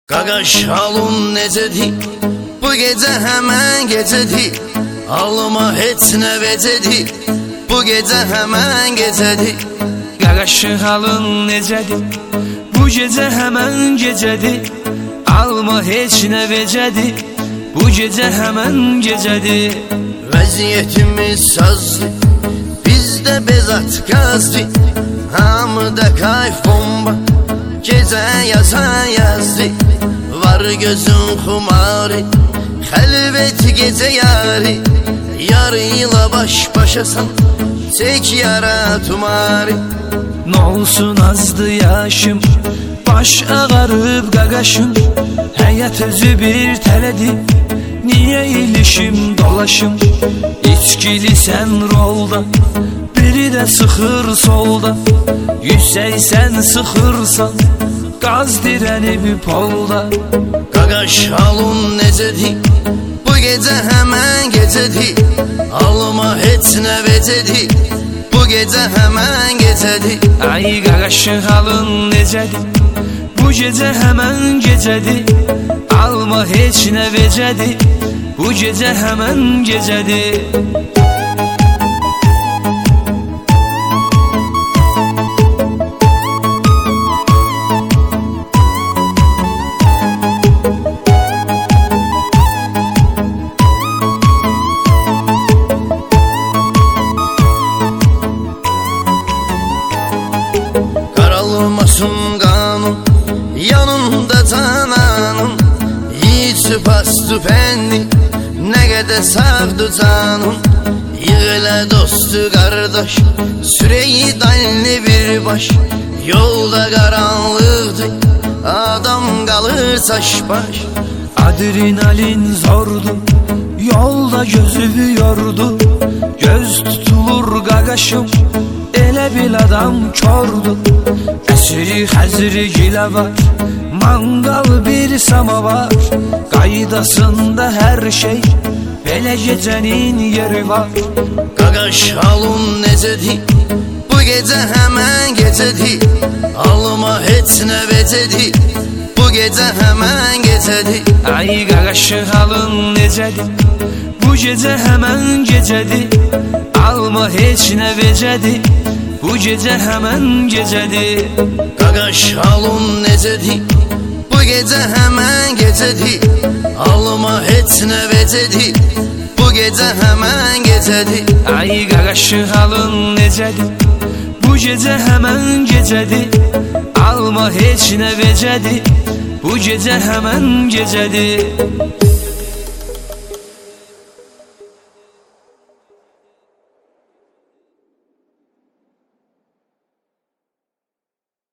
Qaqaş halın necədir? Bu gecə həmən gecədir. Alma heç nə vecədir. Bu gecə həmən gecədir. Qaqaş halın necədir? Bu gecə həmən gecədir. Alma heç nə vecədir. Bu gecə həmən gecədir. Vəziyyətimiz sazdır, bizdə bezat qazdır. Hamıda kayf bomba, gecə yazan yazdı. Var gözün xumarı, xəlvət gecə yarı. Yarıyla baş başasan, çək yara tumarı. Nə olsun azdı yaşım, baş ağarıb qaqaşım. Həyat özü bir tələdir, niyə ilişim dolaşım. İçkili sən rolda, biri də sıxır solda. 180 sıxırsan, qaz dirənib polda. Qaqaş halın necədir? Bu gecə həmən gecədir. Alma heç nə vecədir. Bu gecə həmən gecədir. Ay qaqaş halın necədir? Bu gecə həmən gecədir. Alma heç nə vecədir. Bu gecə həmən gecədir. Qaralmasın qanım, yanımda cananım. Yiğitsi pastı fəndi, nə qədər sağdı canım. Yığılə dostu qardaş, sürəyi dalini bir baş. Yolda qaranlıqdır, adam qalır saç baş. Adrenalin zordu, yolda gözü yordu. Göz tutulur qaqaşım, elə bil adam kordu. Əsri xəzri gilə var, manqal bir samavar. Qaydasında hər şey, belə gecənin yeri var. Qaqaş halın necədir? Bu gecə həmən gecədir. Alma heç nə vecədir. Bu gecə həmən gecədir. Ay qaqaş halın necədir? Bu gecə həmən gecədir. Alma heç nə vecədir. Bu gecə həmən gecədir. Qaqaş halın necədir? Bu gecə həmən gecədir. Alma heç nə vecədir. Bu gecə həmən gecədir. Ay qaqaş halın necədir? Bu gecə həmən gecədir. Alma heç nə vecədir. Bu gecə həmən gecədir.